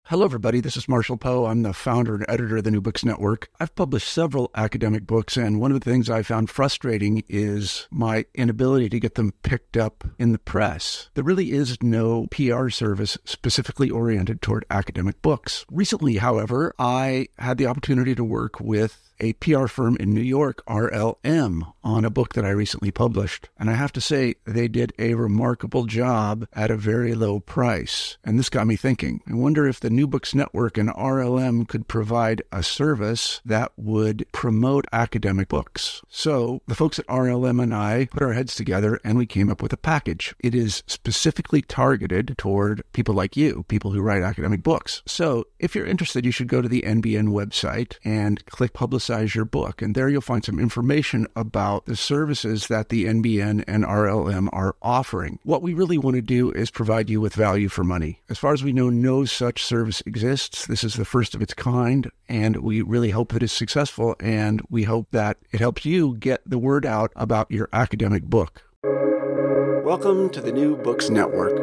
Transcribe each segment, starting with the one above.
Hello, everybody. This is Marshall Poe. I'm the founder and editor of the New Books Network. I've published several academic books, and one of the things I found frustrating is my inability to get them picked up in the press. There really is no PR service specifically oriented toward academic books. Recently, however, I had the opportunity to work with a PR firm in New York, RLM, on a book that I recently published. And I have to say, they did a remarkable job at a very low price. And this got me thinking. I wonder if the New Books Network and RLM could provide a service that would promote academic books. So the folks at RLM and I put our heads together and we came up with a package. It is specifically targeted toward people like you, people who write academic books. So if you're interested, you should go to the NBN website and click Publicize Your Book. And there you'll find some information about the services that the NBN and RLM are offering. What we really want to do is provide you with value for money. As far as we know, no such service exists. This is the first of its kind, and we really hope that it's successful, and we hope that it helps you get the word out about your academic book. Welcome to the New Books Network.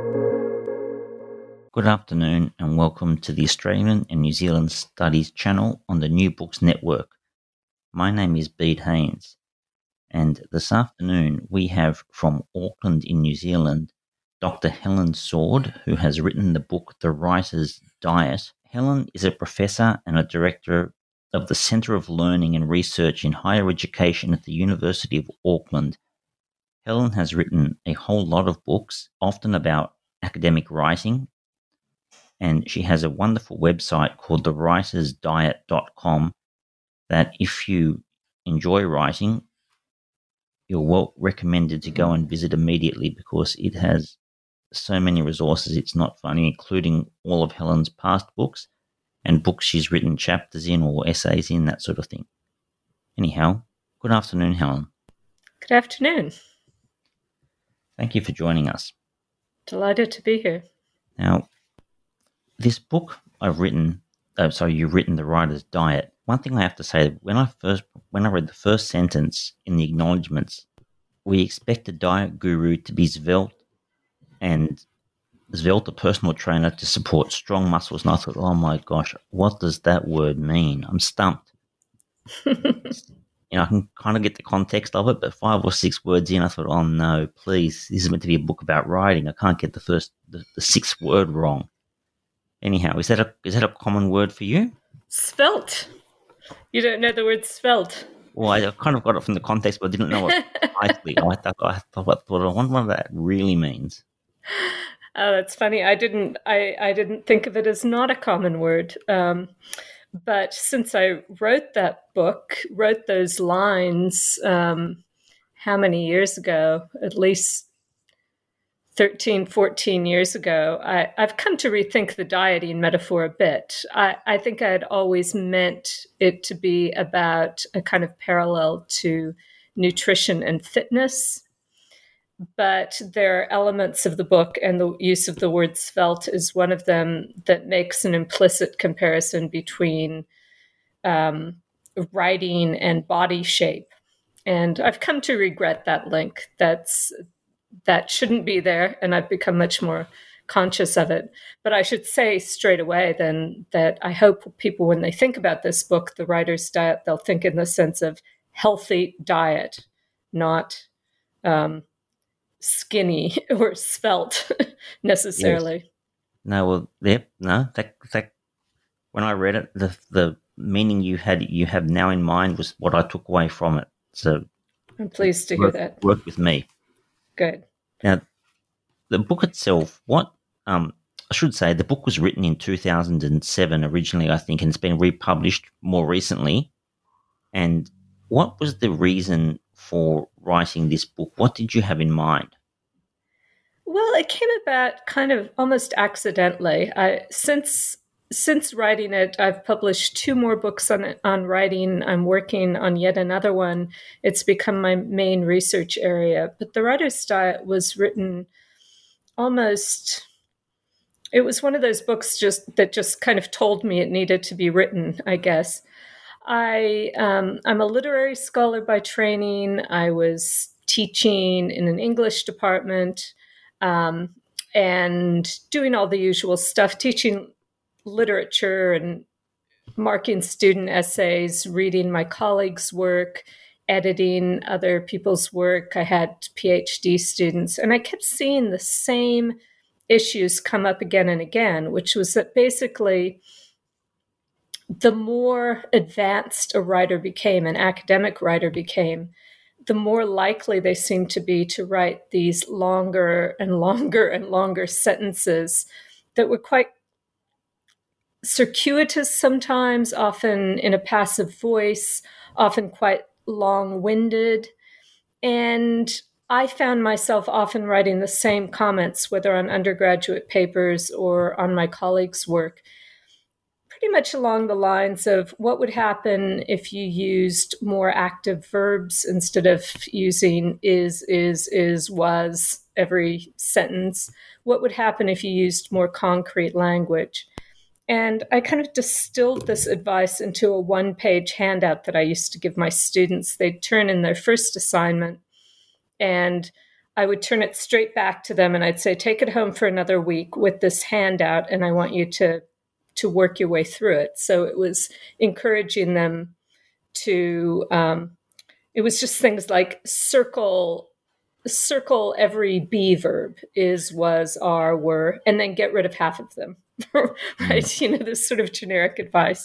Good afternoon and welcome to the Australian and New Zealand Studies channel on the New Books Network. My name is Bede Haynes, and this afternoon we have from Auckland in New Zealand Dr. Helen Sword, who has written the book The Writer's Diet. Helen is a professor and a director of the Centre of Learning and Research in Higher Education at the University of Auckland. Helen has written a whole lot of books, often about academic writing, and she has a wonderful website called thewritersdiet.com that if you enjoy writing, you're well recommended to go and visit immediately because it has so many resources. It's not funny, including all of Helen's past books and books she's written chapters in or essays in, that sort of thing. Anyhow, good afternoon, Helen. Good afternoon. Thank you for joining us. Delighted to be here. Now, this book you've written, The Writer's Diet. One thing I have to say, when I read the first sentence in the acknowledgements, we expect a diet guru to be svelte, and svelte, a personal trainer, to support strong muscles. And I thought, oh my gosh, what does that word mean? I'm stumped. I can kind of get the context of it, but 5 or 6 words in, I thought, oh no, please, this is meant to be a book about writing. I can't get the 6th word wrong. Anyhow, is that a common word for you? Svelte. You don't know the word svelte? Well, I kind of got it from the context, but I didn't know what precisely. I wonder what that really means. Oh, that's funny. I didn't think of it as not a common word. But since I wrote those lines, how many years ago? At least 13, 14 years ago, I've come to rethink the dieting metaphor a bit. I think I had always meant it to be about a kind of parallel to nutrition and fitness. But there are elements of the book, and the use of the word svelte is one of them, that makes an implicit comparison between writing and body shape. And I've come to regret that link. That shouldn't be there, and I've become much more conscious of it. But I should say straight away then that I hope people, when they think about this book, The Writer's Diet, they'll think in the sense of healthy diet, not skinny or svelte necessarily. Yes. No, well, that when I read it, the meaning you have now in mind was what I took away from it. So I'm pleased to hear that. Work with me. Good. Now, the book itself, I should say, the book was written in 2007 originally, I think, and it's been republished more recently. And what was the reason for writing this book? What did you have in mind? Well, it came about kind of almost accidentally. Since writing it, I've published 2 more books on writing. I'm working on yet another one. It's become my main research area. But The Writer's Diet was written it was one of those books that just kind of told me it needed to be written, I guess. I'm a literary scholar by training. I was teaching in an English department and doing all the usual stuff, teaching literature and marking student essays, reading my colleagues' work, editing other people's work. I had PhD students, and I kept seeing the same issues come up again and again, which was that basically the more advanced a writer became, an academic writer became, the more likely they seemed to be to write these longer and longer and longer sentences that were quite circuitous sometimes, often in a passive voice, often quite long-winded. And I found myself often writing the same comments, whether on undergraduate papers or on my colleagues' work, pretty much along the lines of what would happen if you used more active verbs instead of using is, was every sentence. What would happen if you used more concrete language? And I kind of distilled this advice into a one-page handout that I used to give my students. They'd turn in their first assignment, and I would turn it straight back to them, and I'd say, take it home for another week with this handout, and I want you to work your way through it. So it was encouraging them to, it was just things like circle every be verb, is, was, are, were, and then get rid of half of them, right? You know, this sort of generic advice.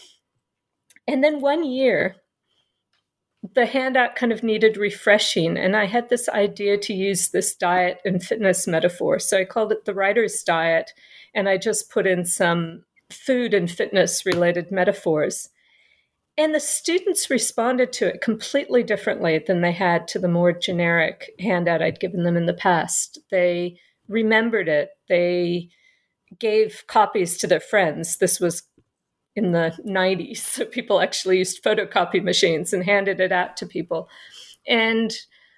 And then one year, the handout kind of needed refreshing, and I had this idea to use this diet and fitness metaphor. So I called it the writer's diet, and I just put in some food and fitness related metaphors. And the students responded to it completely differently than they had to the more generic handout I'd given them in the past. They remembered it. They gave copies to their friends. This was in the 90s, so people actually used photocopy machines and handed it out to people. And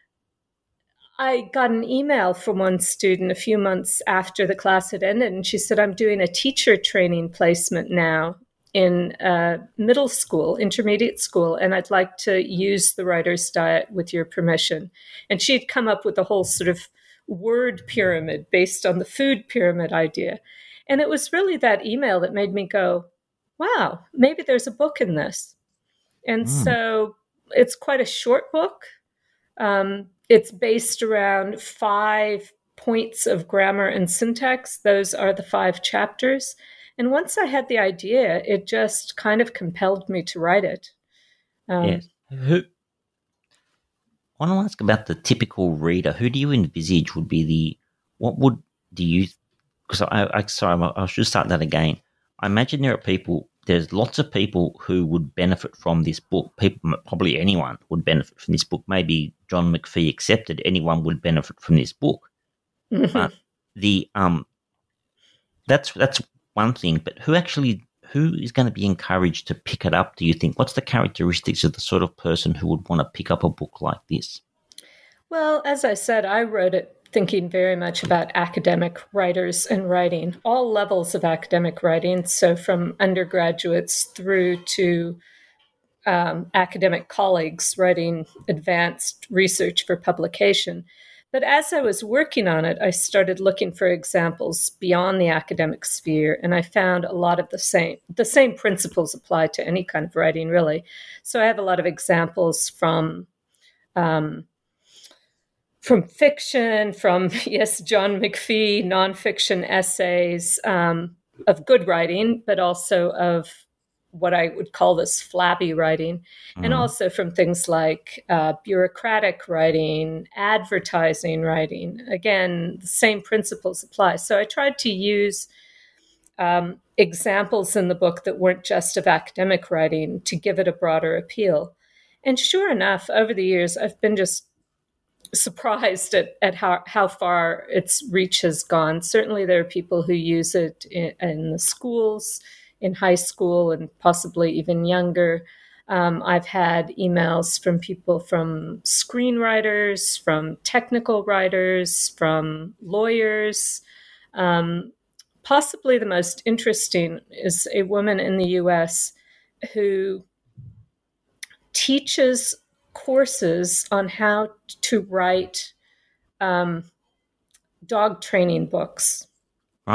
I got an email from one student a few months after the class had ended, and she said, I'm doing a teacher training placement now in middle school, intermediate school, and I'd like to use the writer's diet with your permission. And she'd come up with a whole sort of word pyramid based on the food pyramid idea. And it was really that email that made me go, wow, maybe there's a book in this. And so it's quite a short book. It's based around 5 points of grammar and syntax. Those are the 5 chapters. And once I had the idea, it just kind of compelled me to write it. Yes. I want to ask about the typical reader. Who do you envisage would be because I should start that again. I imagine there's lots of people who would benefit from this book. People, probably anyone would benefit from this book. Maybe John McPhee accepted, anyone would benefit from this book. But that's one thing. But who is going to be encouraged to pick it up, do you think? What's the characteristics of the sort of person who would want to pick up a book like this? Well, as I said, I wrote it thinking very much about academic writers and writing, all levels of academic writing, so from undergraduates through to academic colleagues writing advanced research for publication. But as I was working on it, I started looking for examples beyond the academic sphere, and I found a lot of the same principles apply to any kind of writing, really. So I have a lot of examples from fiction, from, yes, John McPhee, nonfiction essays of good writing, but also of what I would call this flabby writing, and also from things like bureaucratic writing, advertising writing. Again, the same principles apply. So I tried to use examples in the book that weren't just of academic writing to give it a broader appeal. And sure enough, over the years, I've been just surprised at how far its reach has gone. Certainly there are people who use it in the schools, in high school, and possibly even younger. I've had emails from people, from screenwriters, from technical writers, from lawyers. Possibly the most interesting is a woman in the US who teaches courses on how to write dog training books. Right.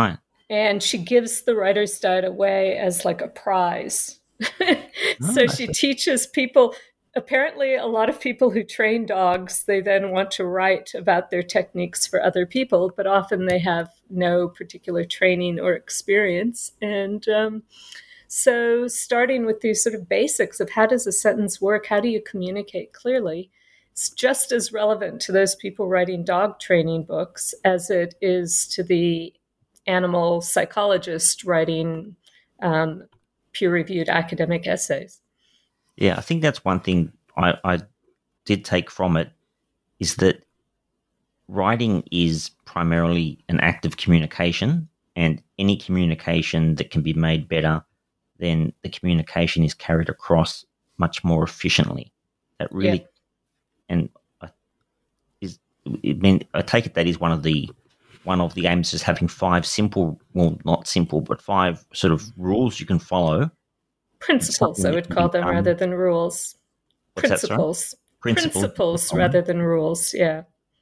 And she gives the writer's diet away as like a prize. So she teaches people, apparently a lot of people who train dogs, they then want to write about their techniques for other people, but often they have no particular training or experience. And so starting with these sort of basics of how does a sentence work, how do you communicate clearly, it's just as relevant to those people writing dog training books as it is to the animal psychologist writing peer-reviewed academic essays. Yeah, I think that's one thing I did take from it, is that writing is primarily an act of communication, and any communication that can be made better, then the communication is carried across much more efficiently. That really, and I take it that is one of the aims, is having 5 simple, well, not simple, but 5 sort of rules you can follow. Principles, I would call them, rather than rules. Principles. Principles rather than rules, yeah.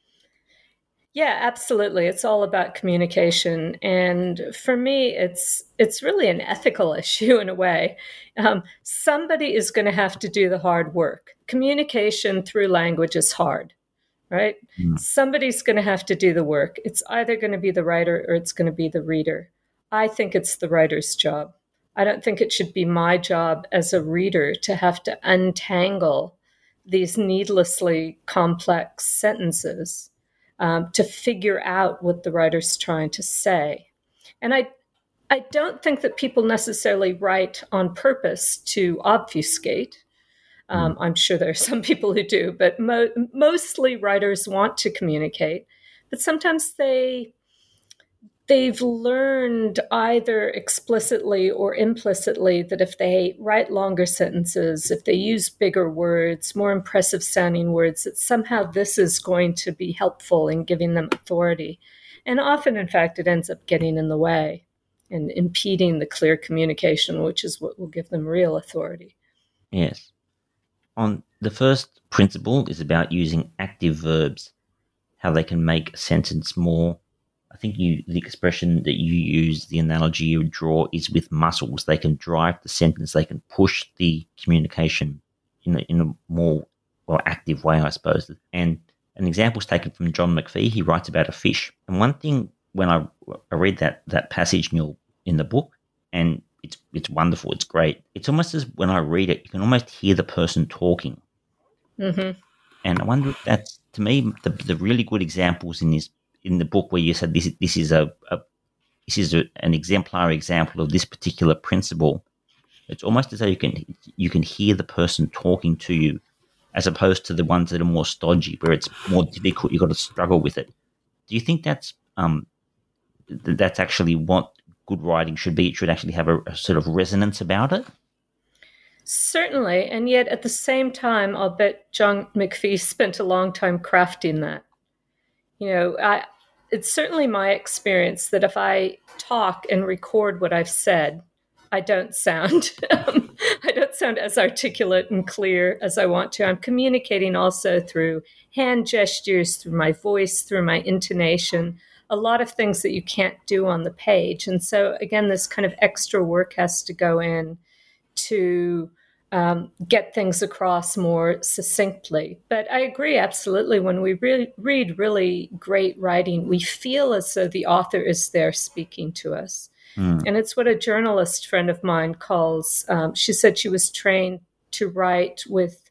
Yeah, absolutely. It's all about communication. And for me, it's really an ethical issue in a way. Somebody is going to have to do the hard work. Communication through language is hard, right? Somebody's going to have to do the work. It's either going to be the writer or it's going to be the reader. I think it's the writer's job. I don't think it should be my job as a reader to have to untangle these needlessly complex sentences to figure out what the writer's trying to say. And I don't think that people necessarily write on purpose to obfuscate. I'm sure there are some people who do, but mostly writers want to communicate. But sometimes they've learned either explicitly or implicitly that if they write longer sentences, if they use bigger words, more impressive sounding words, that somehow this is going to be helpful in giving them authority. And often, in fact, it ends up getting in the way and impeding the clear communication, which is what will give them real authority. Yes. On the first principle is about using active verbs, how they can make a sentence more. I think the expression that you use, the analogy you draw, is with muscles. They can drive the sentence. They can push the communication in a more active way, I suppose. And an example is taken from John McPhee. He writes about a fish. And one thing, when I read that passage in the book, and it's wonderful, it's great. It's almost as when I read it, you can almost hear the person talking. Mm-hmm. And I wonder if that's, to me, the really good examples in the book where you said this is an exemplary example of this particular principle. It's almost as though you can hear the person talking to you, as opposed to the ones that are more stodgy, where it's more difficult. You've got to struggle with it. Do you think that's actually what good writing should be? It should actually have a sort of resonance about it? Certainly, and yet at the same time, I'll bet John McPhee spent a long time crafting that. It's certainly my experience that if I talk and record what I've said, I don't sound as articulate and clear as I want to. I'm communicating also through hand gestures, through my voice, through my intonation, a lot of things that you can't do on the page. And so, again, this kind of extra work has to go in to get things across more succinctly. But I agree, absolutely. When we read really great writing, we feel as though the author is there speaking to us. And it's what a journalist friend of mine calls, she said she was trained to write with,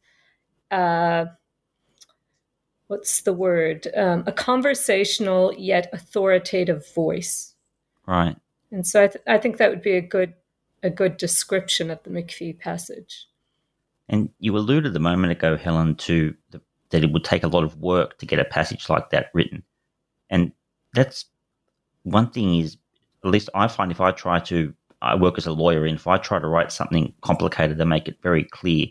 what's the word? A conversational yet authoritative voice. Right. And so I think that would be a good description of the McPhee passage. And you alluded a moment ago, Helen, to that it would take a lot of work to get a passage like that written. And that's one thing is, at least I find, I work as a lawyer, and if I try to write something complicated to make it very clear,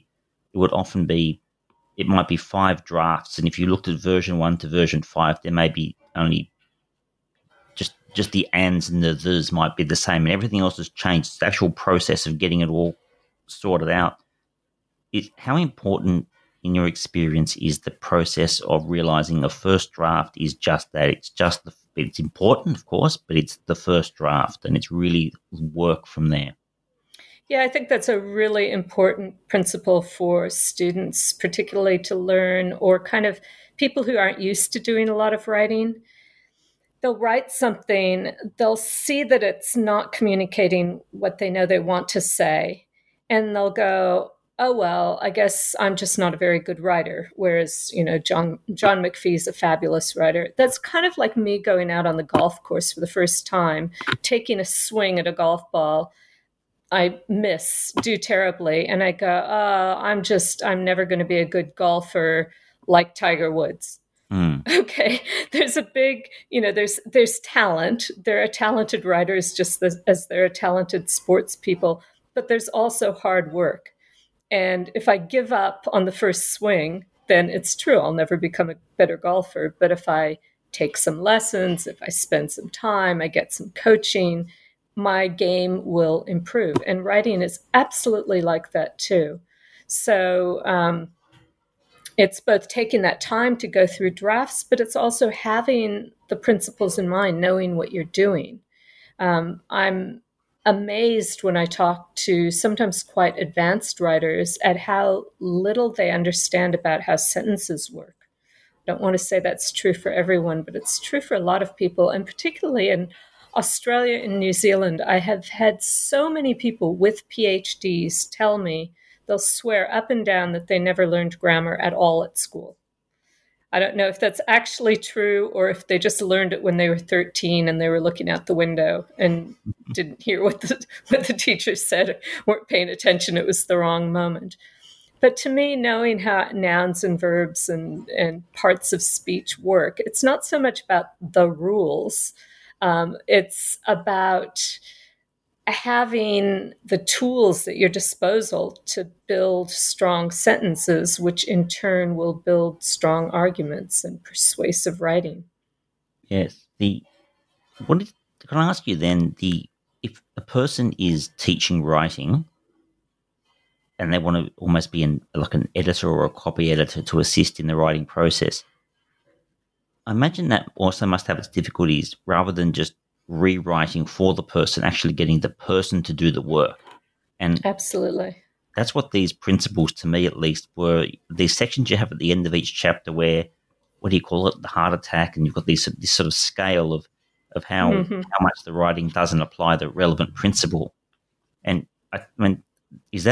it might be 5 drafts. And if you looked at version 1 to version 5, there may be only just the ands and the thes might be the same, and everything else has changed. The actual process of getting it all sorted out. How important, in your experience, is the process of realizing a first draft is just that? It's just it's important, of course, but it's the first draft, and it's really work from there. Yeah, I think that's a really important principle for students, particularly to learn, or kind of people who aren't used to doing a lot of writing. They'll write something, they'll see that it's not communicating what they know they want to say, and they'll go, oh, well, I guess I'm just not a very good writer. Whereas, John McPhee's a fabulous writer. That's kind of like me going out on the golf course for the first time, taking a swing at a golf ball. I do terribly. And I go, I'm never going to be a good golfer like Tiger Woods. Okay. There's a big, there's talent. There are talented writers just as there are talented sports people, but there's also hard work. And if I give up on the first swing, then it's true, I'll never become a better golfer. But if I take some lessons, if I spend some time, I get some coaching, my game will improve. And writing is absolutely like that too. So it's both taking that time to go through drafts, but it's also having the principles in mind, knowing what you're doing. I'm amazed when I talk to sometimes quite advanced writers at how little they understand about how sentences work. I don't want to say that's true for everyone, but it's true for a lot of people, and particularly in Australia and New Zealand. I have had so many people with PhDs tell me they'll swear up and down that they never learned grammar at all at school. I don't know if that's actually true or if they just learned it when they were 13 and they were looking out the window and didn't hear what the teacher said, weren't paying attention. It was the wrong moment. But to me, knowing how nouns and verbs and parts of speech work, it's not so much about the rules. It's about having the tools at your disposal to build strong sentences, which in turn will build strong arguments and persuasive writing. Yes. Can I ask you then, if a person is teaching writing and they want to almost be like an editor or a copy editor to assist in the writing process, I imagine that also must have its difficulties rather than just rewriting for the person, actually getting the person to do the work. And absolutely, that's what these principles, to me at least, were. These sections you have at the end of each chapter where, what do you call it, the heart attack, and you've got this sort of scale of how much the writing doesn't apply the relevant principle. And I mean, is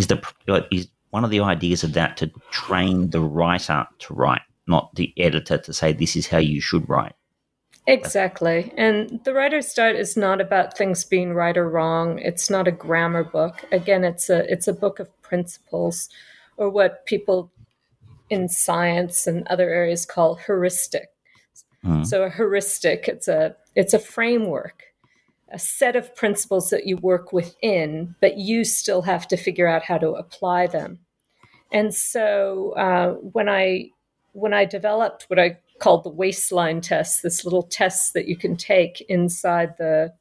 one of the ideas of that to train the writer to write, not the editor to say this is how you should write? Exactly. And The Writer's Diet is not about things being right or wrong. It's not a grammar book. Again, it's a book of principles, or what people in science and other areas call heuristic. So a heuristic, it's a framework, a set of principles that you work within, but you still have to figure out how to apply them. And so when I developed what I called the waistline test, this little test that you can take inside the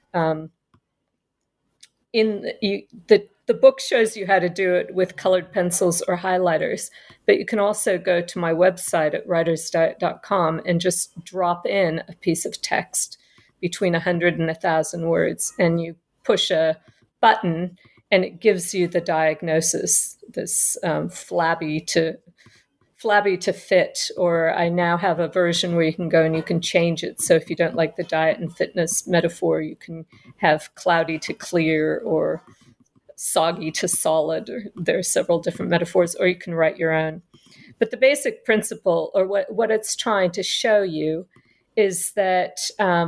book shows you how to do it with colored pencils or highlighters, but you can also go to my website at writersdiet.com and just drop in a piece of text between 100 and 1,000 words, and you push a button and it gives you the diagnosis, this flabby to fit, or I now have a version where you can go and you can change it. So if you don't like the diet and fitness metaphor, you can have cloudy to clear or soggy to solid, or there are several different metaphors, or you can write your own. But the basic principle, or what it's trying to show you, is that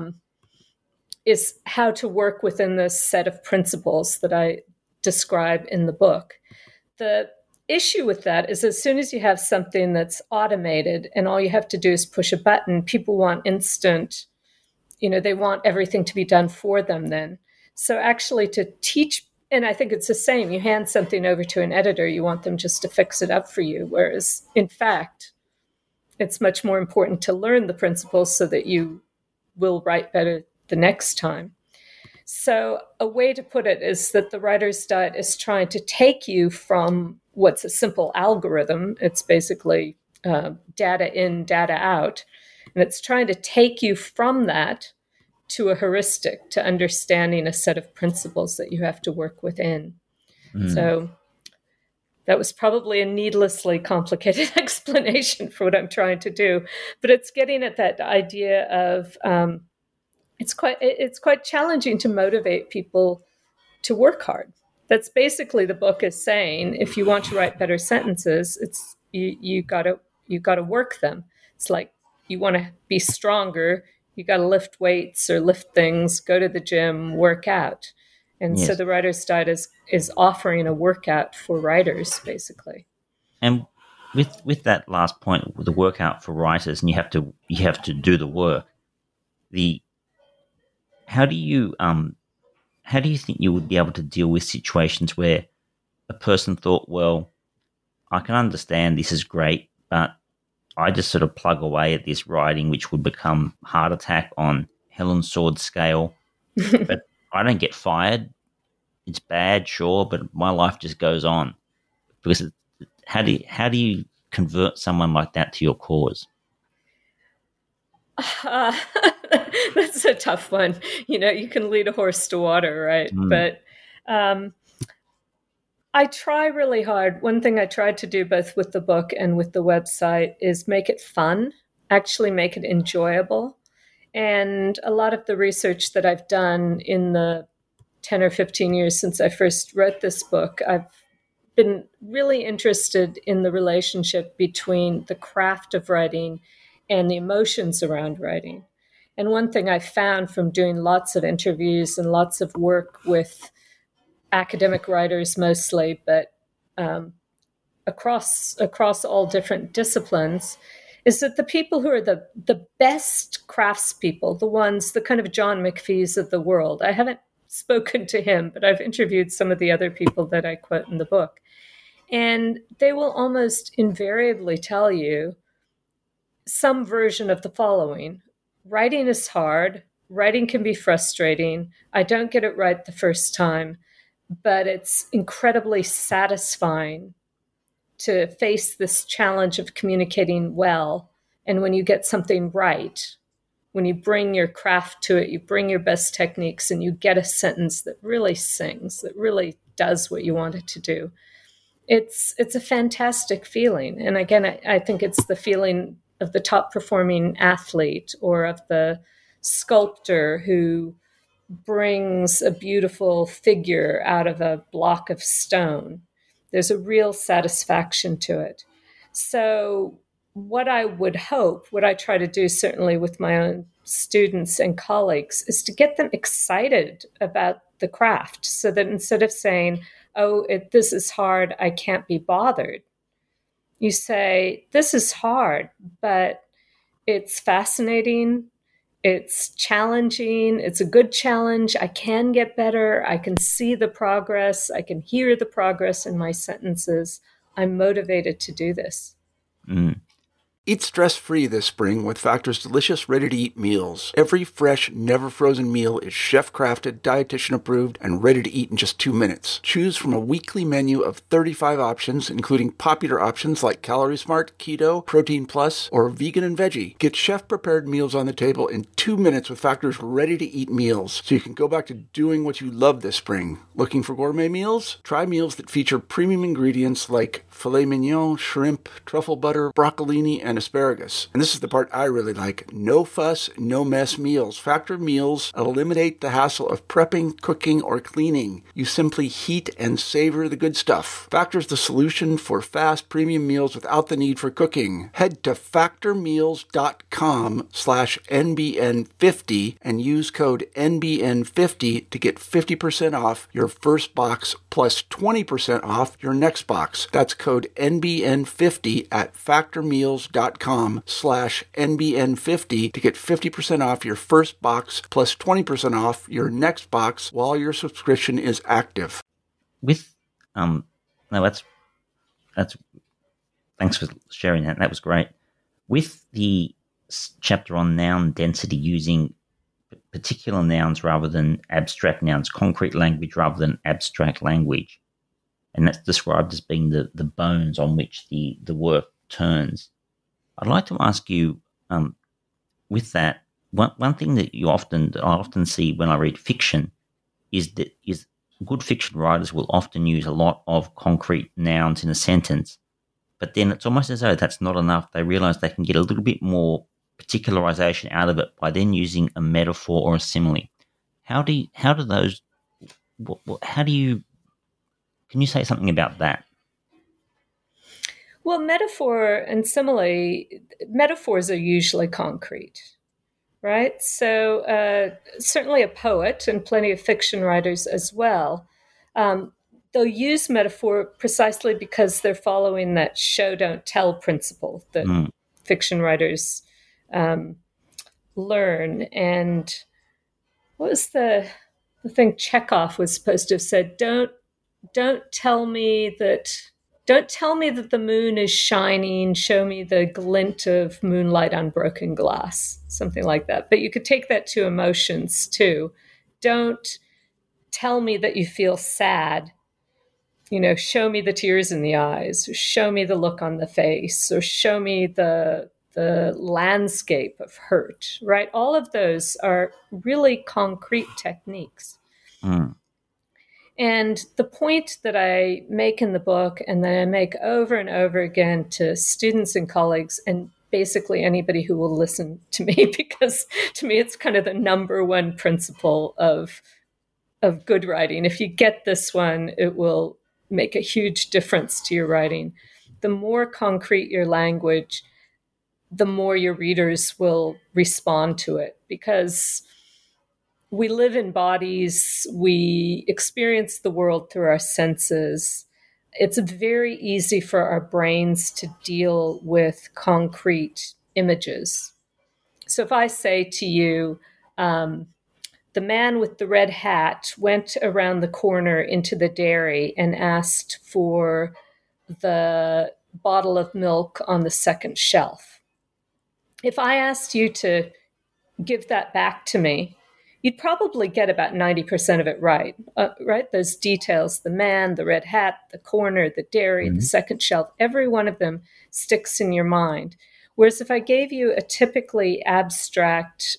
is how to work within this set of principles that I describe in the book. The issue with that is as soon as you have something that's automated and all you have to do is push a button, people want instant, they want everything to be done for them then. So actually to teach, and I think it's the same, you hand something over to an editor, you want them just to fix it up for you. Whereas in fact, it's much more important to learn the principles so that you will write better the next time. So a way to put it is that the Writer's Diet is trying to take you from what's a simple algorithm. It's basically data in, data out, And it's trying to take you from that to a heuristic, to understanding a set of principles that you have to work within. So that was probably a needlessly complicated explanation for what I'm trying to do, but it's getting at that idea of it's quite challenging to motivate people to work hard. That's basically the book is saying. If you want to write better sentences, it's you got to work them. It's like you want to be stronger, you got to lift weights or lift things, go to the gym, work out. And Yes. so the Writer's Diet is offering a workout for writers, basically. And with that last point, the workout for writers, and you have to do the work. How do you think you would be able to deal with situations where a person thought, well, I can understand this is great, but I just sort of plug away at this writing, which would become Heart Attack on Helen Sword scale, but I don't get fired. It's bad, sure, but my life just goes on. Because how do you convert someone like that to your cause? That's a tough one. You can lead a horse to water, right? But I try really hard. One thing I tried to do both with the book and with the website is make it fun, actually make it enjoyable. And a lot of the research that I've done in the 10 or 15 years since I first wrote this book, I've been really interested in the relationship between the craft of writing and the emotions around writing. And one thing I found from doing lots of interviews and lots of work with academic writers mostly, but across all different disciplines, is that the people who are the best craftspeople, the kind of John McPhee's of the world, I haven't spoken to him, but I've interviewed some of the other people that I quote in the book. And they will almost invariably tell you some version of the following. Writing is hard. Writing can be frustrating. I don't get it right the first time, but it's incredibly satisfying to face this challenge of communicating well. And when you get something right, when you bring your craft to it, you bring your best techniques, and you get a sentence that really sings, that really does what you want it to do. It's a fantastic feeling. And again, I think it's the feeling of the top performing athlete or of the sculptor who brings a beautiful figure out of a block of stone. There's a real satisfaction to it. So what I would hope, what I try to do certainly with my own students and colleagues, is to get them excited about the craft so that instead of saying, oh, this is hard, I can't be bothered, you say, this is hard, but it's fascinating, it's challenging, it's a good challenge, I can get better, I can see the progress, I can hear the progress in my sentences, I'm motivated to do this. Eat stress-free this spring with Factor's delicious, ready-to-eat meals. Every fresh, never-frozen meal is chef-crafted, dietitian-approved, and ready to eat in just 2 minutes. Choose from a weekly menu of 35 options, including popular options like Calorie Smart, Keto, Protein Plus, or Vegan and Veggie. Get chef-prepared meals on the table in 2 minutes with Factor's ready-to-eat meals, so you can go back to doing what you love this spring. Looking for gourmet meals? Try meals that feature premium ingredients like filet mignon, shrimp, truffle butter, broccolini, and asparagus. And this is the part I really like. No fuss, no mess meals. Factor meals eliminate the hassle of prepping, cooking, or cleaning. You simply heat and savor the good stuff. Factor's the solution for fast premium meals without the need for cooking. Head to factormeals.com/NBN50 and use code NBN50 to get 50% off your first box plus 20% off your next box. That's code NBN50 at factormeals.com/NBN50 to get 50% off your first box plus 20% off your next box while your subscription is active. With no, that's thanks for sharing that. That was great. With the chapter on noun density, using particular nouns rather than abstract nouns, concrete language rather than abstract language, and that's described as being the bones on which the work turns. I'd like to ask you, with that, one thing that I often see when I read fiction is good fiction writers will often use a lot of concrete nouns in a sentence, but then it's almost as though that's not enough. They realize they can get a little bit more particularization out of it by then using a metaphor or a simile. How do you can you say something about that? Well, metaphor and simile, metaphors are usually concrete, right? So certainly a poet and plenty of fiction writers as well. They'll use metaphor precisely because they're following that show don't tell principle that fiction writers learn. And what was the thing Chekhov was supposed to have said? Don't tell me that the moon is shining. Show me the glint of moonlight on broken glass, something like that. But you could take that to emotions too. Don't tell me that you feel sad. Show me the tears in the eyes, or show me the look on the face, or show me the landscape of hurt, right? All of those are really concrete techniques. And the point that I make in the book, and that I make over and over again to students and colleagues, and basically anybody who will listen to me, because to me it's kind of the number one principle of good writing. If you get this one, it will make a huge difference to your writing. The more concrete your language, the more your readers will respond to it, because we live in bodies, we experience the world through our senses. It's very easy for our brains to deal with concrete images. So if I say to you, the man with the red hat went around the corner into the dairy and asked for the bottle of milk on the second shelf. If I asked you to give that back to me, you'd probably get about 90% of it right, right? Those details, the man, the red hat, the corner, the dairy, the second shelf, every one of them sticks in your mind. Whereas if I gave you a typically abstract,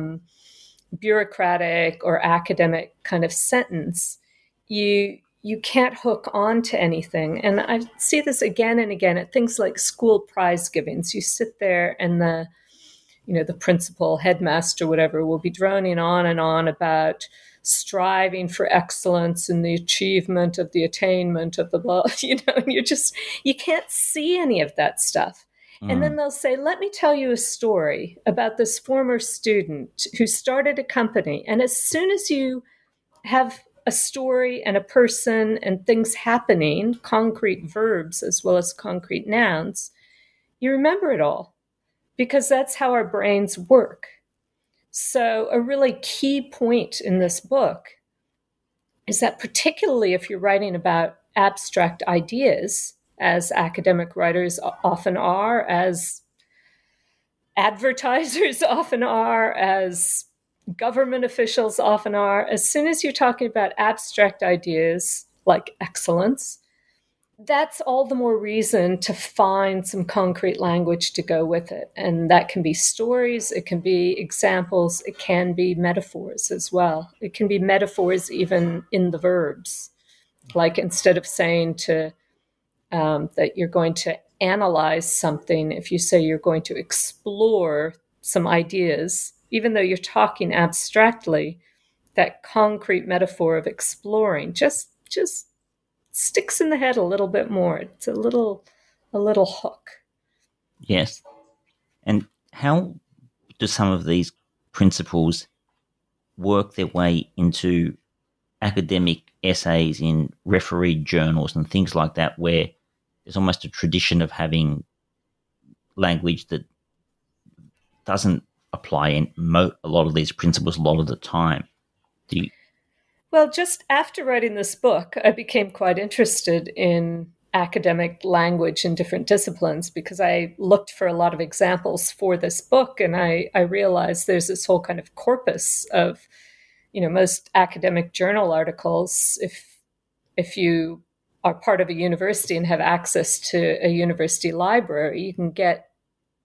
bureaucratic or academic kind of sentence, you can't hook on to anything. And I see this again and again at things like school prize givings. You sit there and the principal, headmaster, whatever, will be droning on and on about striving for excellence in the achievement of the attainment of the blah, and you can't see any of that stuff. And then they'll say, let me tell you a story about this former student who started a company. And as soon as you have a story and a person and things happening, concrete verbs as well as concrete nouns, you remember it all, because that's how our brains work. So a really key point in this book is that, particularly if you're writing about abstract ideas, as academic writers often are, as advertisers often are, as government officials often are, as soon as you're talking about abstract ideas like excellence, that's all the more reason to find some concrete language to go with it. And that can be stories, it can be examples, it can be metaphors as well. It can be metaphors even in the verbs. Like instead of saying that you're going to analyze something, if you say you're going to explore some ideas, even though you're talking abstractly, that concrete metaphor of exploring just sticks in the head a little bit more. It's a little hook. Yes. And how do some of these principles work their way into academic essays in refereed journals and things like that, where there's almost a tradition of having language that doesn't apply in a lot of these principles a lot of the time? Well, just after writing this book, I became quite interested in academic language in different disciplines, because I looked for a lot of examples for this book, and I realized there's this whole kind of corpus of, most academic journal articles. If you are part of a university and have access to a university library, you can get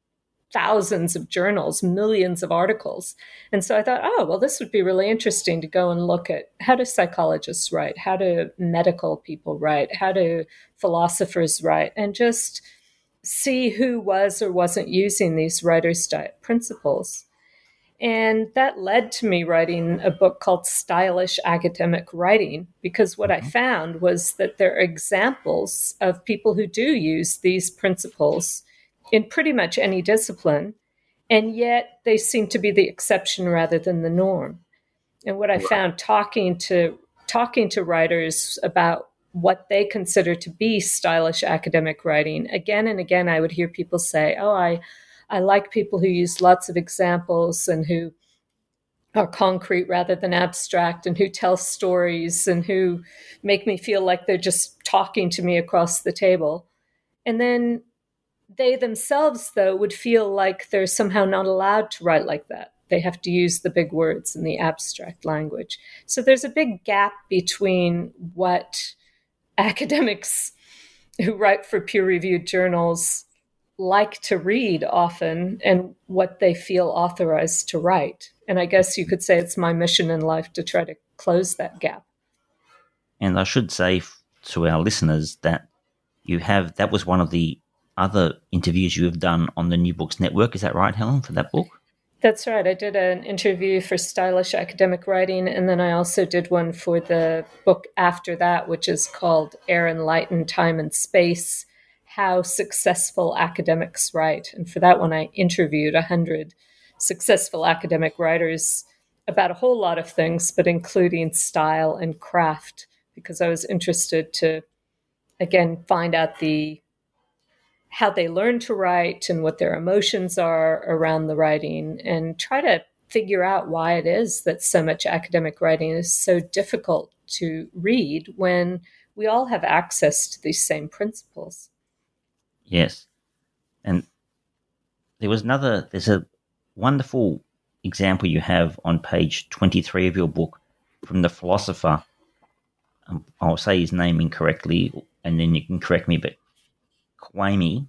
thousands of journals, millions of articles. And so I thought, oh, well, this would be really interesting to go and look at how do psychologists write? How do medical people write? How do philosophers write? And just see who was or wasn't using these writer's diet principles. And that led to me writing a book called Stylish Academic Writing, because what I found was that there are examples of people who do use these principles in pretty much any discipline, and yet they seem to be the exception rather than the norm. And what I found talking to writers about what they consider to be stylish academic writing, again and again, I would hear people say, oh, I like people who use lots of examples and who are concrete rather than abstract and who tell stories and who make me feel like they're just talking to me across the table. And then they themselves, though, would feel like they're somehow not allowed to write like that. They have to use the big words and the abstract language. So there's a big gap between what academics who write for peer-reviewed journals like to read often and what they feel authorized to write. And I guess you could say it's my mission in life to try to close that gap. And I should say to our listeners that that was one of the other interviews you have done on the New Books Network. Is that right, Helen, for that book? That's right. I did an interview for Stylish Academic Writing, and then I also did one for the book after that, which is called Air and Light and Time and Space, How Successful Academics Write. And for that one, I interviewed 100 successful academic writers about a whole lot of things, but including style and craft, because I was interested to, again, find out how they learn to write and what their emotions are around the writing, and try to figure out why it is that so much academic writing is so difficult to read when we all have access to these same principles. Yes. And there's a wonderful example you have on page 23 of your book from the philosopher. I'll say his name incorrectly and then you can correct me, but Kwame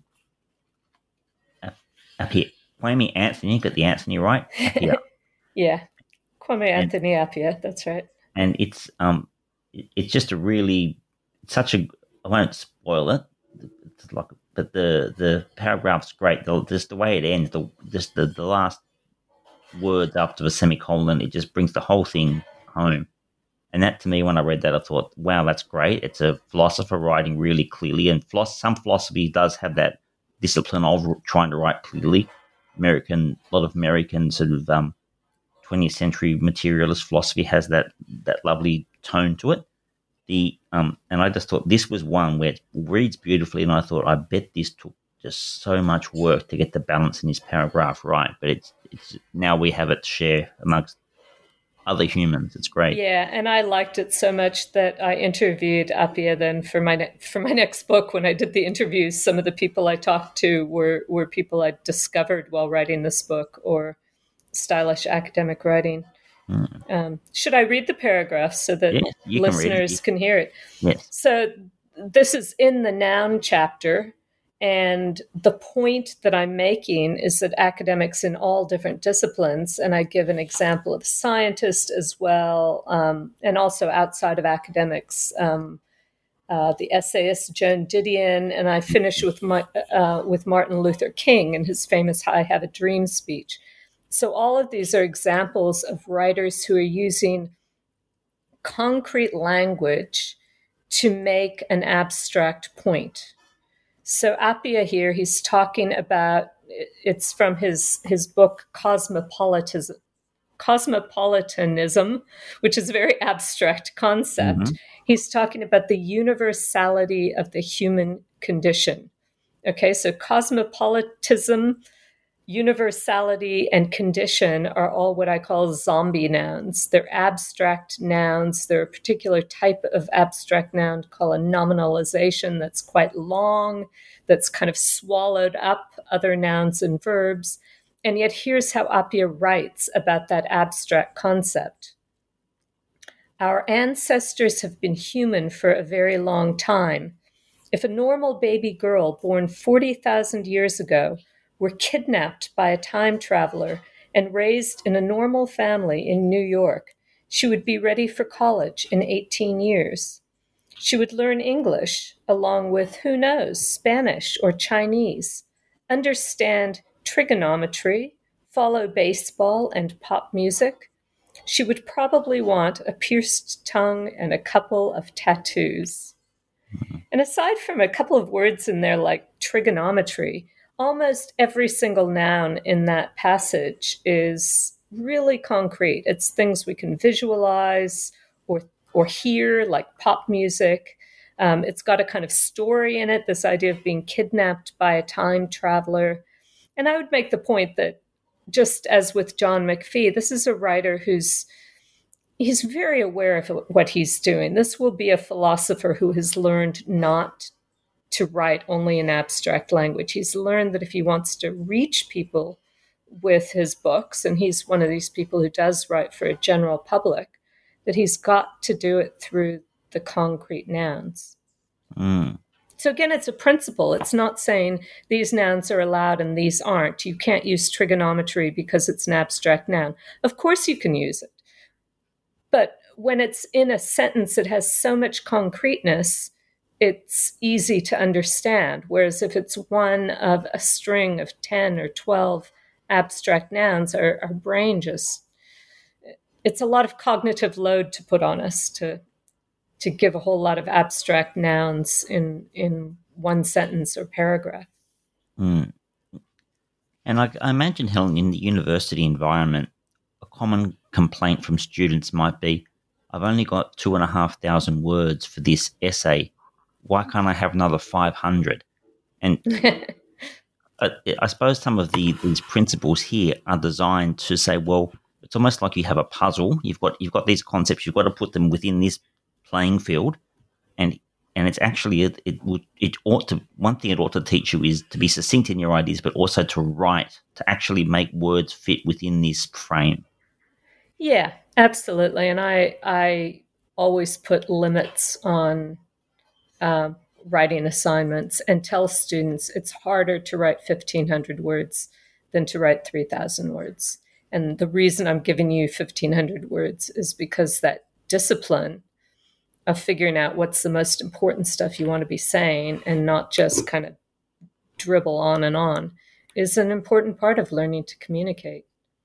Anthony, got the Anthony right? Appiah. Yeah, Kwame Anthony Appiah, that's right. And it's just I won't spoil it, but the paragraph's great. Just the way it ends, the last words after the semicolon, it just brings the whole thing home. And that, to me, when I read that, I thought, wow, that's great. It's a philosopher writing really clearly. And some philosophy does have that discipline of trying to write clearly. A lot of American sort of 20th century materialist philosophy has that lovely tone to it. And I just thought this was one where it reads beautifully. And I thought, I bet this took just so much work to get the balance in this paragraph right. But it's now we have it to share amongst other humans. It's great. Yeah, and I liked it so much that I interviewed Appiah then for my next book. When I did the interviews, some of the people I talked to were people I discovered while writing this book, or stylish academic writing. Should I read the paragraph so that listeners can hear it? Yes. So this is in the noun chapter. And the point that I'm making is that academics in all different disciplines, and I give an example of scientists as well, and also outside of academics, the essayist Joan Didion, and I finish with Martin Luther King and his famous "I Have a Dream" speech. So all of these are examples of writers who are using concrete language to make an abstract point. So Appiah here, he's talking about, it's from his book Cosmopolitanism, which is a very abstract concept. Mm-hmm. He's talking about the universality of the human condition. Okay, so cosmopolitanism, universality, and condition are all what I call zombie nouns. They're abstract nouns. They're a particular type of abstract noun called a nominalization that's quite long, that's kind of swallowed up other nouns and verbs. And yet here's how Appiah writes about that abstract concept. Our ancestors have been human for a very long time. If a normal baby girl born 40,000 years ago were kidnapped by a time traveler and raised in a normal family in New York, she would be ready for college in 18 years. She would learn English, along with, who knows, Spanish or Chinese, understand trigonometry, follow baseball and pop music. She would probably want a pierced tongue and a couple of tattoos. And aside from a couple of words in there like trigonometry, almost every single noun in that passage is really concrete. It's things we can visualize or hear, like pop music. It's got a kind of story in it, this idea of being kidnapped by a time traveler. And I would make the point that, just as with John McPhee, this is a writer he's very aware of what he's doing. This will be a philosopher who has learned not to write only in abstract language. He's learned that if he wants to reach people with his books, and he's one of these people who does write for a general public, that he's got to do it through the concrete nouns. So again, it's a principle. It's not saying these nouns are allowed and these aren't. You can't use trigonometry because it's an abstract noun. Of course you can use it. But when it's in a sentence that has so much concreteness, it's easy to understand. Whereas if it's one of a string of 10 or 12 abstract nouns, our brain it's a lot of cognitive load to put on us to give a whole lot of abstract nouns in one sentence or paragraph. And I imagine, Helen, in the university environment, a common complaint from students might be, I've only got 2,500 words for this essay. Why can't I have another 500? And I suppose some of these principles here are designed to say, well, it's almost like you have a puzzle. You've got these concepts. You've got to put them within this playing field, and it's actually it ought to, one thing it ought to teach you is to be succinct in your ideas, but also to write, to actually make words fit within this frame. Yeah, absolutely. And I always put limits on writing assignments and tell students it's harder to write 1,500 words than to write 3,000 words. And the reason I'm giving you 1,500 words is because that discipline of figuring out what's the most important stuff you want to be saying and not just kind of dribble on and on is an important part of learning to communicate.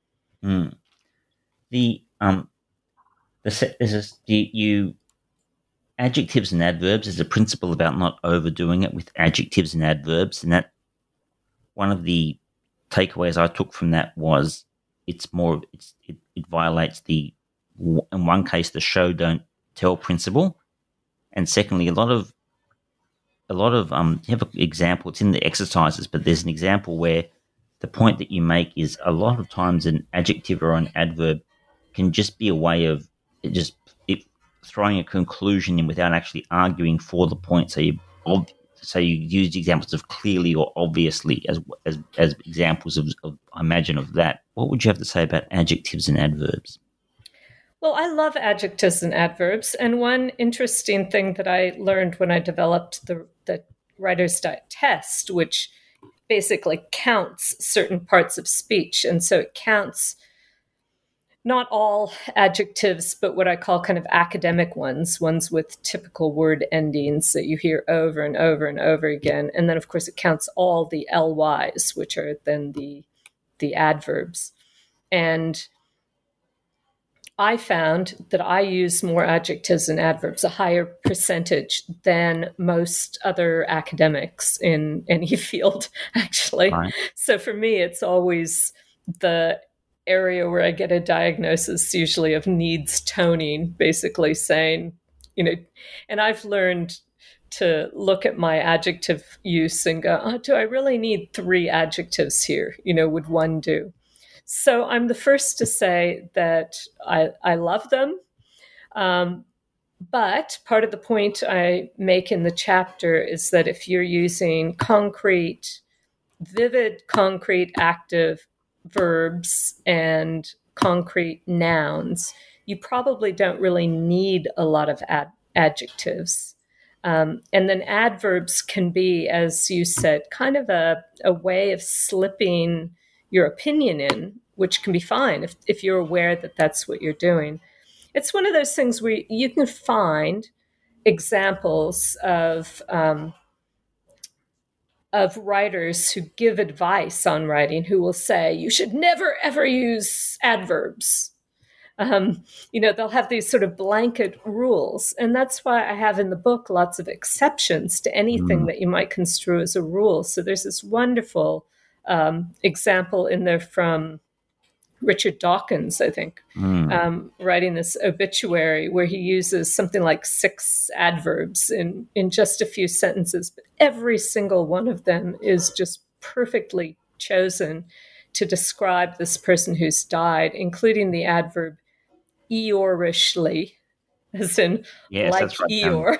Adjectives and adverbs is a principle about not overdoing it with adjectives and adverbs, and that one of the takeaways I took from that was it violates the, in one case, the show don't tell principle, and secondly, you have an example. It's in the exercises, but there's an example where the point that you make is a lot of times an adjective or an adverb can just be a way of throwing a conclusion in without actually arguing for the point. So you use examples of clearly or obviously as examples of I imagine of that. What would you have to say about adjectives and adverbs? Well, I love adjectives and adverbs. And one interesting thing that I learned when I developed the Writer's Diet test, which basically counts certain parts of speech. And so it counts not all adjectives, but what I call kind of academic ones with typical word endings that you hear over and over and over again. And then, of course, it counts all the LYs, which are then the adverbs. And I found that I use more adjectives and adverbs, a higher percentage than most other academics in any field, actually. Right. So for me, it's always the area where I get a diagnosis, usually of needs toning, basically saying, and I've learned to look at my adjective use and go, do I really need 3 adjectives here? Would one do? So I'm the first to say that I love them. But part of the point I make in the chapter is that if you're using vivid, concrete, active verbs and concrete nouns, you probably don't really need a lot of adjectives. And then adverbs can be, as you said, kind of a way of slipping your opinion in, which can be fine if you're aware that that's what you're doing. It's one of those things where you can find examples of writers who give advice on writing who will say, you should never, ever use adverbs. They'll have these sort of blanket rules. And that's why I have in the book lots of exceptions to anything that you might construe as a rule. So there's this wonderful example in there from Richard Dawkins, I think, writing this obituary where he uses something like 6 adverbs in just a few sentences. But every single one of them is just perfectly chosen to describe this person who's died, including the adverb Eeyorishly, as in like right, Eeyore.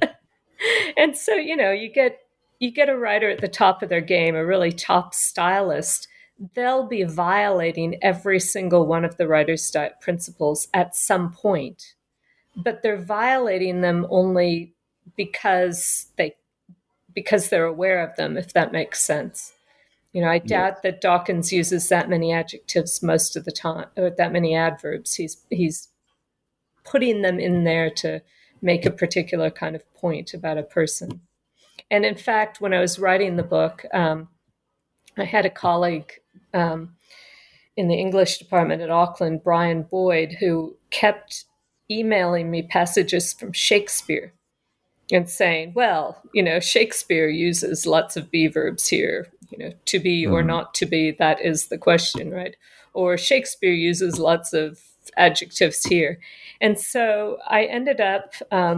And so, you get a writer at the top of their game, a really top stylist. They'll be violating every single one of the writer's principles at some point, but they're violating them only because they're aware of them, if that makes sense. I doubt that Dawkins uses that many adjectives most of the time, or that many adverbs. He's putting them in there to make a particular kind of point about a person. And in fact, when I was writing the book, I had a colleague in the English department at Auckland, Brian Boyd, who kept emailing me passages from Shakespeare and saying, well, Shakespeare uses lots of be verbs here. To be or not to be, that is the question, right? Or Shakespeare uses lots of adjectives here. And so I ended up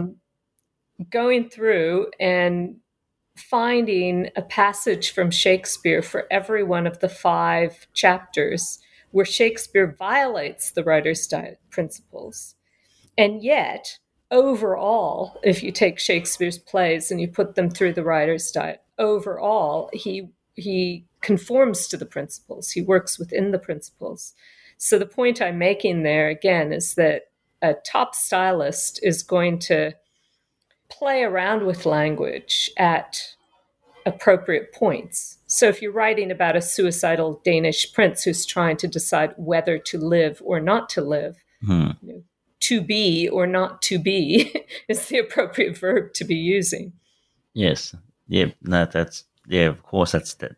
going through and finding a passage from Shakespeare for every one of the 5 chapters where Shakespeare violates the writer's diet principles. And yet, overall, if you take Shakespeare's plays and you put them through the writer's diet, overall, he conforms to the principles. He works within the principles. So the point I'm making there, again, is that a top stylist is going to play around with language at appropriate points. So if you're writing about a suicidal Danish prince who's trying to decide whether to live or not to live, to be or not to be is the appropriate verb to be using. Yes. Yeah. No, that's, yeah, of course, that's that.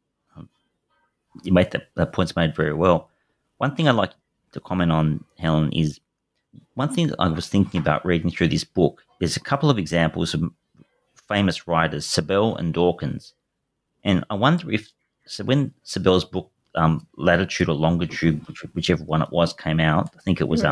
You make that point's made very well. One thing I'd like to comment on, Helen, is one thing that I was thinking about reading through this book. There's a couple of examples of famous writers, Sabel and Dawkins. And I wonder so when Sabel's book, Latitude or Longitude, whichever one it was, came out, I think it was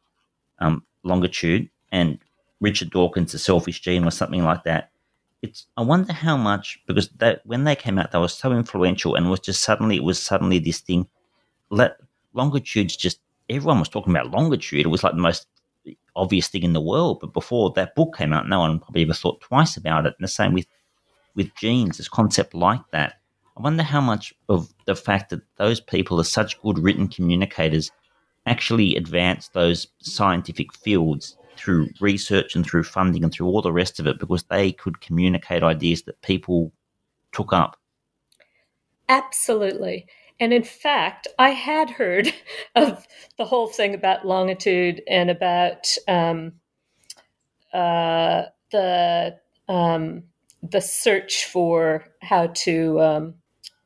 Longitude, and Richard Dawkins, The Selfish Gene, or something like that. I wonder how much, because when they came out, they were so influential, and it was suddenly this thing. Longitude's just, everyone was talking about Longitude. It was like the most obvious thing in the world. But before that book came out, no one probably ever thought twice about it. And the same with genes, this concept like that. I wonder how much of the fact that those people are such good written communicators actually advance those scientific fields through research and through funding and through all the rest of it, because they could communicate ideas that people took up. Absolutely. And in fact, I had heard of the whole thing about longitude and about the search for how to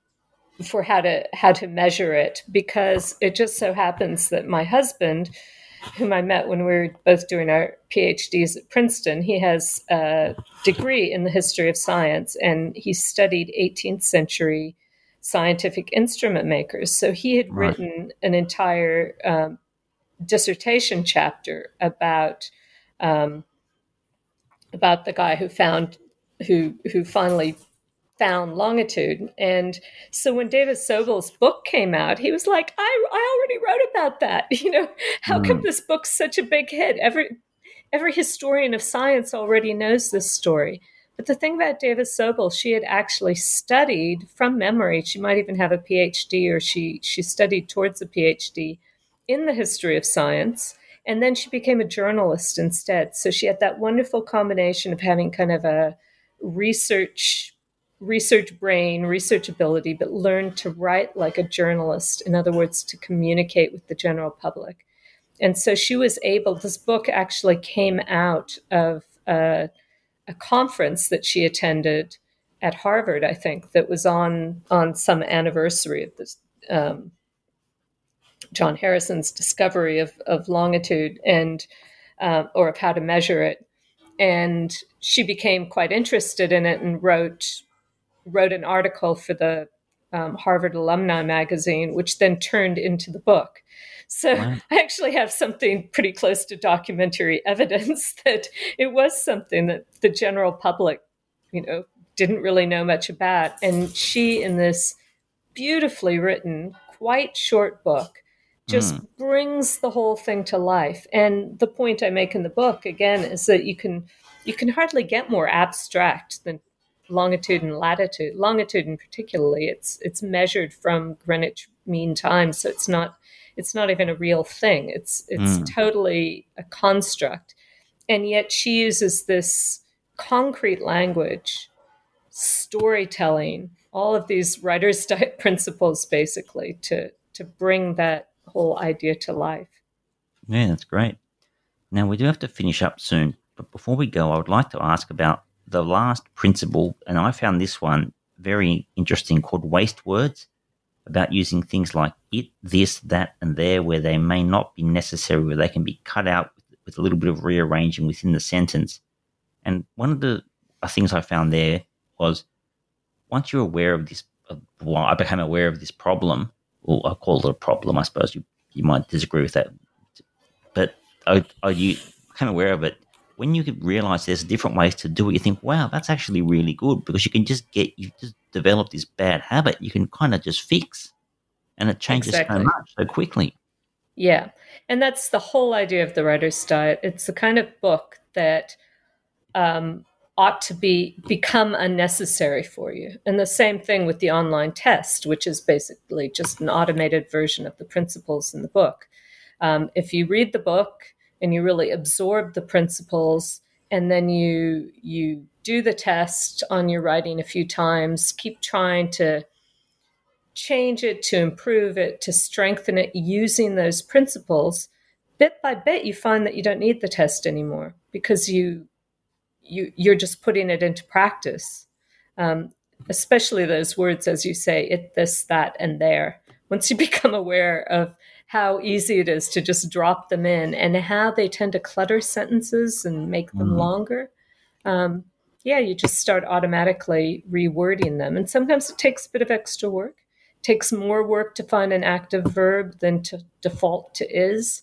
measure it, because it just so happens that my husband, whom I met when we were both doing our PhDs at Princeton, he has a degree in the history of science, and he studied 18th century scientific instrument makers. So he had written an entire dissertation chapter about the guy who finally found longitude. And so when David Sobel's book came out, he was like, I already wrote about that. How come this book's such a big hit? Every historian of science already knows this story. But the thing about David Sobel, she had actually studied from memory. She might even have a PhD, or she studied towards a PhD in the history of science. And then she became a journalist instead. So she had that wonderful combination of having kind of a research brain, research ability, but learned to write like a journalist. In other words, to communicate with the general public. And so she was able, this book actually came out of a conference that she attended at Harvard, I think, that was on some anniversary of this, John Harrison's discovery of longitude and or of how to measure it. And she became quite interested in it and wrote an article for the Harvard Alumni Magazine, which then turned into the book. So wow. I actually have something pretty close to documentary evidence that it was something that the general public, didn't really know much about. And she, in this beautifully written, quite short book, just brings the whole thing to life. And the point I make in the book, again, is that you can hardly get more abstract than longitude and latitude. Longitude, in particularly, it's measured from Greenwich Mean Time, so it's not even a real thing. It's totally a construct, and yet she uses this concrete language, storytelling, all of these writer's diet principles, basically, to bring that whole idea to life. Yeah, that's great. Now we do have to finish up soon, but before we go, I would like to ask about the last principle, and I found this one very interesting, called waste words, about using things like it, this, that, and there, where they may not be necessary, where they can be cut out with a little bit of rearranging within the sentence. And one of the things I found there was, once you're aware of this, I became aware of this problem, or I call it a problem, I suppose you might disagree with that, but you became aware of it. When you realize there's different ways to do it, you think, wow, that's actually really good, because you've just developed this bad habit you can kind of just fix, and it changes so much so quickly. Yeah. And that's the whole idea of the Writer's Diet. It's the kind of book that ought to become unnecessary for you. And the same thing with the online test, which is basically just an automated version of the principles in the book. If you read the book and you really absorb the principles, and then you do the test on your writing a few times, keep trying to change it, to improve it, to strengthen it using those principles, bit by bit you find that you don't need the test anymore, because you're just putting it into practice. Especially those words, as you say, it, this, that, and there. Once you become aware of how easy it is to just drop them in, and how they tend to clutter sentences and make them longer, you just start automatically rewording them. And sometimes it takes a bit of extra work. It takes more work to find an active verb than to default to is.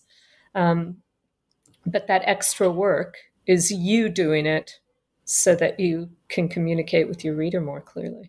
But that extra work is you doing it so that you can communicate with your reader more clearly.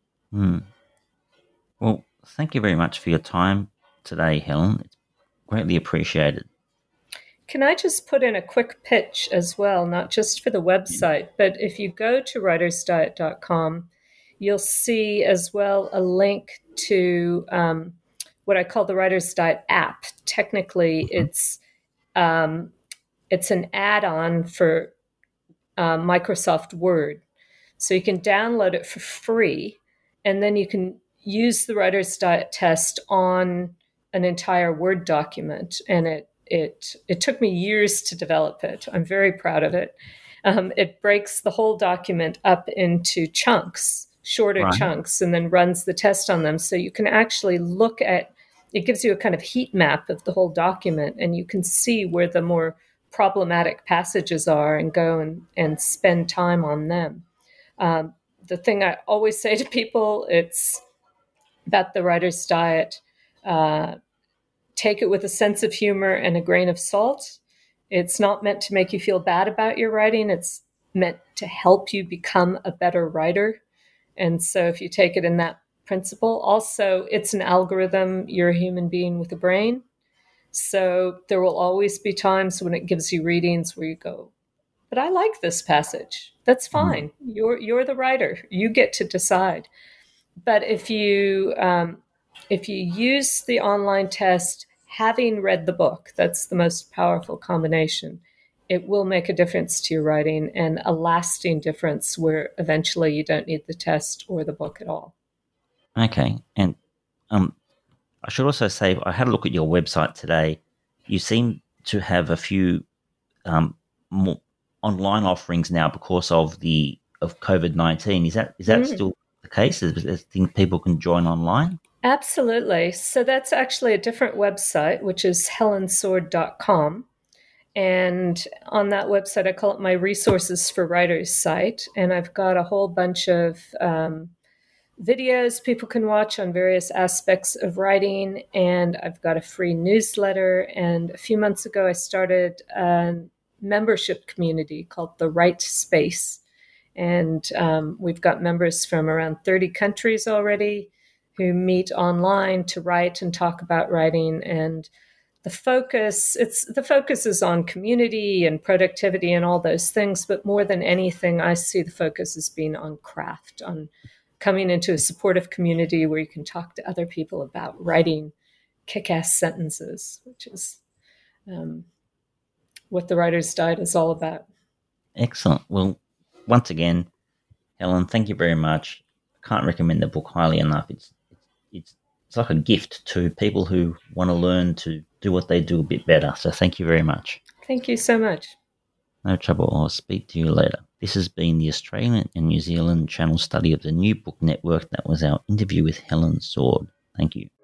Well, thank you very much for your time today, Helen. It's greatly appreciated. Can I just put in a quick pitch as well, not just for the website, but if you go to writersdiet.com, you'll see as well a link to what I call the Writer's Diet app. Technically, it's an add-on for Microsoft Word. So you can download it for free, and then you can use the Writer's Diet test on an entire Word document. And it took me years to develop it. I'm very proud of it. It breaks the whole document up into chunks, shorter chunks, and then runs the test on them. So you can actually look at, it gives you a kind of heat map of the whole document, and you can see where the more problematic passages are and go and spend time on them. The thing I always say to people, it's about the Writer's Diet, take it with a sense of humor and a grain of salt. It's not meant to make you feel bad about your writing. It's meant to help you become a better writer. And so if you take it in that principle, also it's an algorithm. You're a human being with a brain. So there will always be times when it gives you readings where you go, but I like this passage. That's fine. You're the writer. You get to decide. But if you use the online test having read the book, that's the most powerful combination. It will make a difference to your writing, and a lasting difference where eventually you don't need the test or the book at all. Okay. And I should also say, I had a look at your website today. You seem to have a few more online offerings now because of COVID-19. Is that still the case? Is think people can join online? Absolutely. So that's actually a different website, which is helensword.com. And on that website, I call it my resources for writers site. And I've got a whole bunch of videos people can watch on various aspects of writing. And I've got a free newsletter. And a few months ago, I started a membership community called The Write Space. And we've got members from around 30 countries already who meet online to write and talk about writing. And the focus is on community and productivity and all those things. But more than anything, I see the focus as being on craft, on coming into a supportive community where you can talk to other people about writing kick-ass sentences, which is what the Writer's Diet is all about. Excellent. Well, once again, Helen, thank you very much. I can't recommend the book highly enough. It's like a gift to people who want to learn to do what they do a bit better. So thank you very much. Thank you so much. No trouble. I'll speak to you later. This has been the Australian and New Zealand channel study of the New Book Network. That was our interview with Helen Sword. Thank you.